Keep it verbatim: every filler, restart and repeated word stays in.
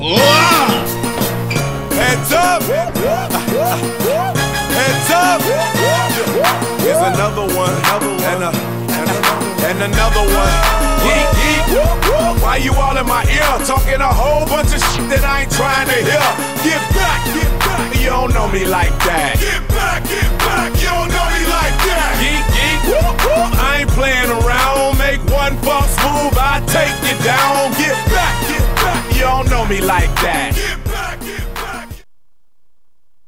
Heads up! Heads up! Here's another one, and, a, and, a, and another one. Geek, geek. Why you all in my ear talking a whole bunch of shit that I ain't trying to hear? Get back, get back. You don't know me like that. Get back, get back. You don't know me like that. Geek, geek. I ain't playing around. Make one false move, I take you down. Get back, get back. You don't know me like that.